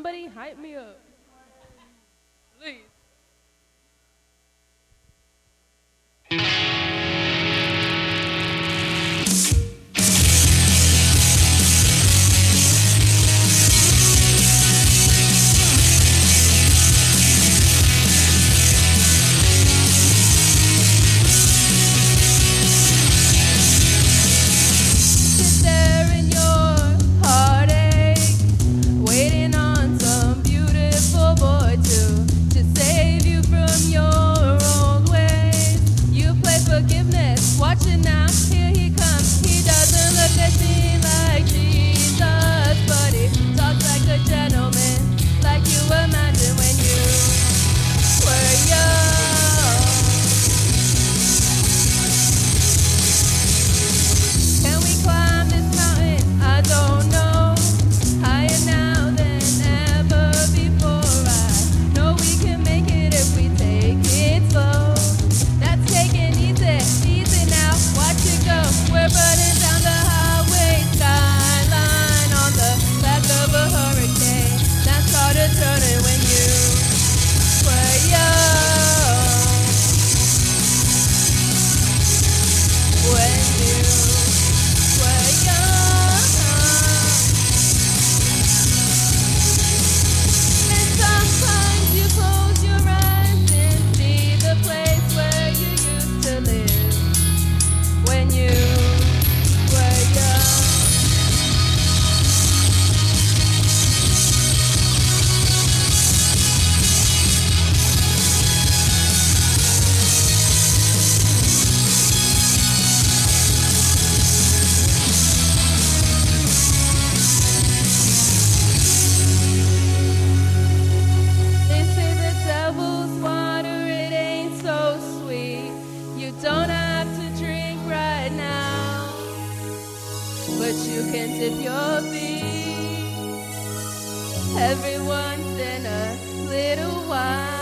Somebody hype me up. Please. Sit there in your heartache, waiting on some beautiful boy to save you from your old ways. You play forgiveness, watch it now, here he comes. He doesn't look at me like Jesus, but he talks like a gentleman, like you imagined when you were young. Can we climb this mountain? I don't know. Higher now than ever before. I know we can make it if we take it slow. That's taking easy, easy now. Watch it go. We're burning down the highway skyline on the back of a hurricane. That started turning when you were young. When you were young. And sometimes you close your eyes and see the place where you used to live when you were young. They say the devil's water, it ain't so sweet. You don't have to drink right now, but you can dip your feet every once in a little while.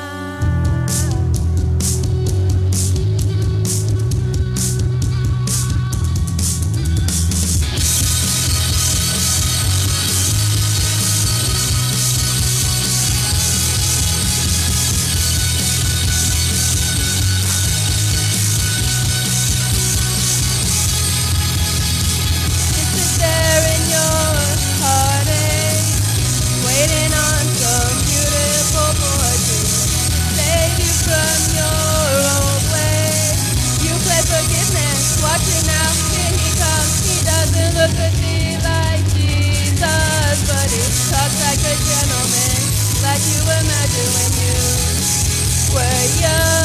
Sit there in your heartache, waiting on some beautiful boy to save you from your old ways. You play forgiveness, watch it now, here he comes. He doesn't look at me like Jesus, but he talks like a gentleman, like you imagined when you were young.